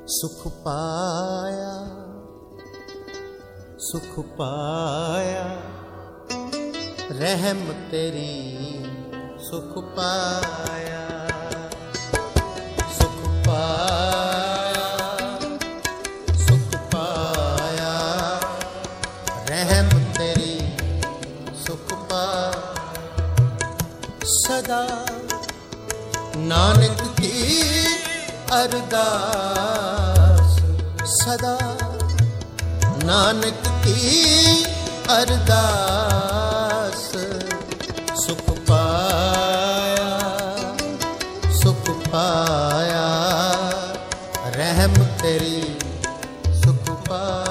सुख पाया, सुख पाया, रहम तेरी सुख पाया, सुख पाया, सुख पाया, रहम तेरी सुख पाया। सदा नानक की अरदास, सदा नानक की अरदास। सुख पाया, सुख पाया, रहम तेरी सुख पाया।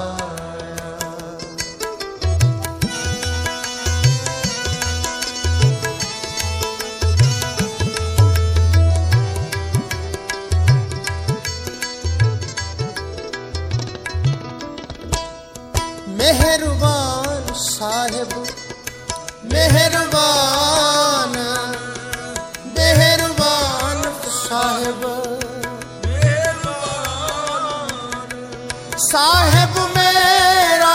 मेहरबान साहिब, मेहरबान, मेहरबान साहिब, साहिब मेरा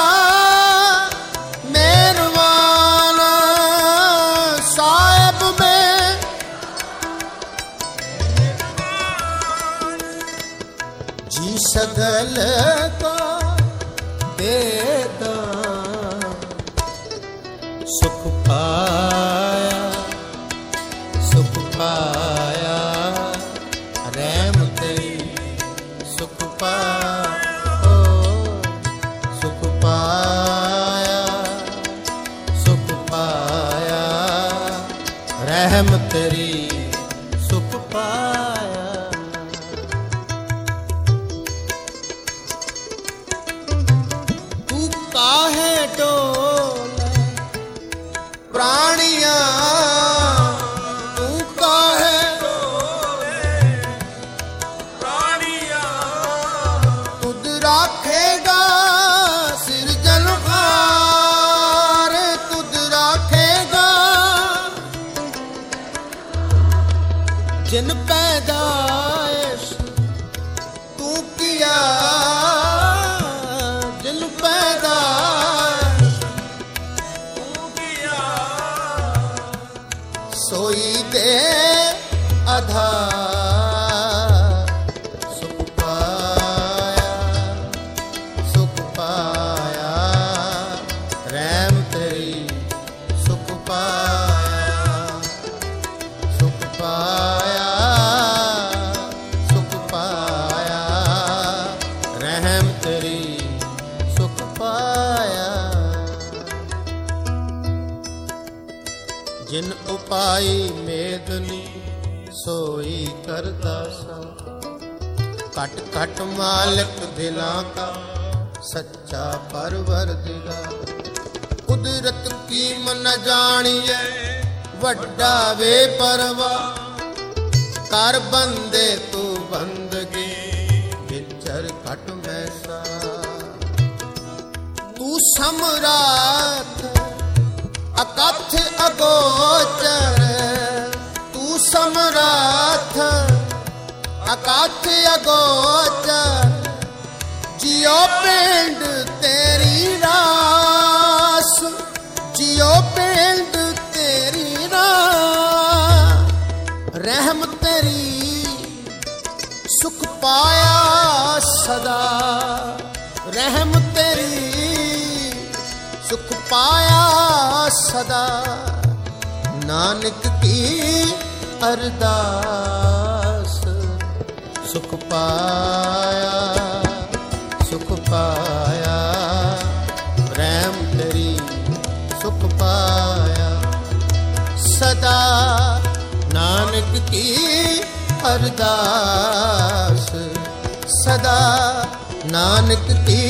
मेहरबान, साहिब में जी सगल का देता। सुख पाया, सुख पाया, रहम तेरी सुख पाया, ओ सुख पाया, सुख पाया, रहम तेरी सुख पाया। तू काहे डोले प्राणिया, तू काहे डोले प्राणिया, तुद राखेगा सिरजनहार, तुद राखेगा जिन पैदाइश तू किया, जिन पैदाइश तू किया, सोई दे आधार। सुख पाया, सुख पाया, रहम तेरी सुख पाया, सुख पाया, सुख पाया, रहम तेरी सुख पाया। जिन उपाई मेदनी सोई करदा सा, कट कट मालिक दिलां का सच्चा परवरदिगार। कुदरत की मन जानिए वड्डा वे परवा, कर बंदे तू बंदगी विचर कट मैसा। तू सम्राट अकथ अगोचर, तू सम्राट अकथ अगोचर, जियो पिंड तेरी रास, जियो पिंड तेरी रास। रहम तेरी सुख पाया सदा, रहम तेरी सुख पाया सदा। नानक की अरदास। सुख पाया, सुख पाया, रहम तेरी सुख पाया। सदा नानक की अरदास, सदा नानक की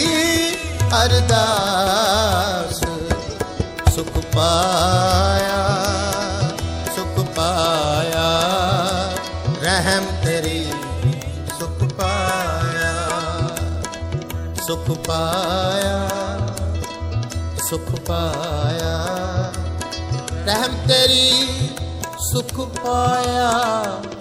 अरदास। सुख पाया, सुख पाया, रहम तेरी सुख पाया, सुख पाया, सुख पाया, रहम तेरी सुख पाया।